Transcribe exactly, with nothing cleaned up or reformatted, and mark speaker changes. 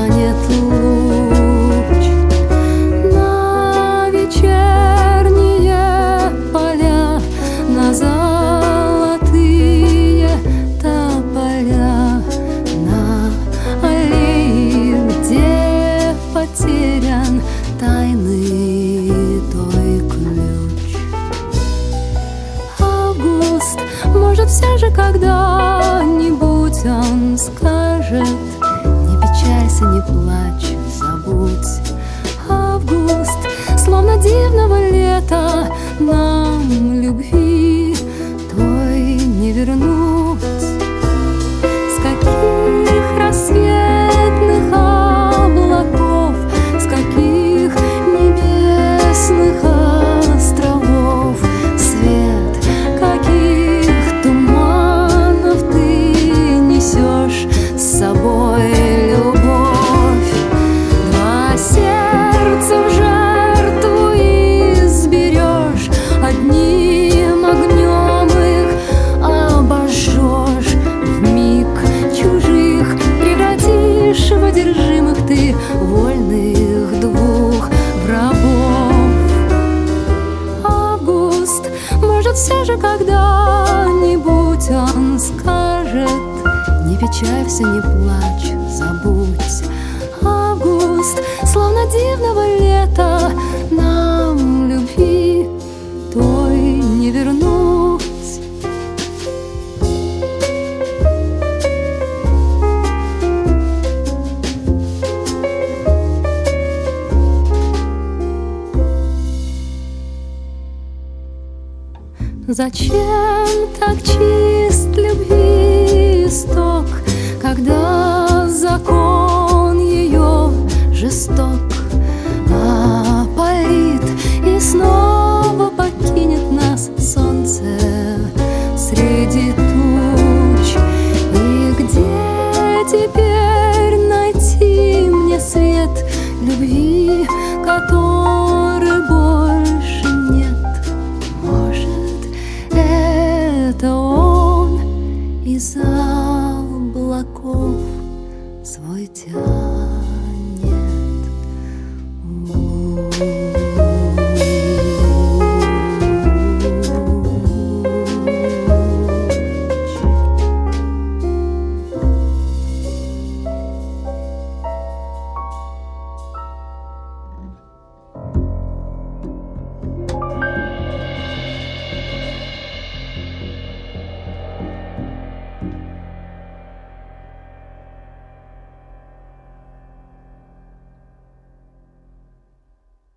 Speaker 1: станет луч на вечерние поля, на золотые тополя, на аллеи, где потерян тайный той ключ. Август, может, все же когда-нибудь он скажет: не печалься, не плачь, забудь. Август, словно дивного лета, нам любви той не вернуть. С каких рассветных облаков, с каких небесных островов, свет каких туманов ты несешь с собой, любовь. Два сердца в жертву изберешь, одним огнем их обожжешь, вмиг чужих превратишь в одержимых ты вольных двух врагов. Август, может, все же когда-нибудь он скажет: не печалься, не плачь, забудь. Август, словно дивного лета, нам любви той не вернуть. Зачем так чист любви исток, когда закон ее жесток? Опалит и снова покинет нас солнце среди туч. И где теперь найти мне свет любви, который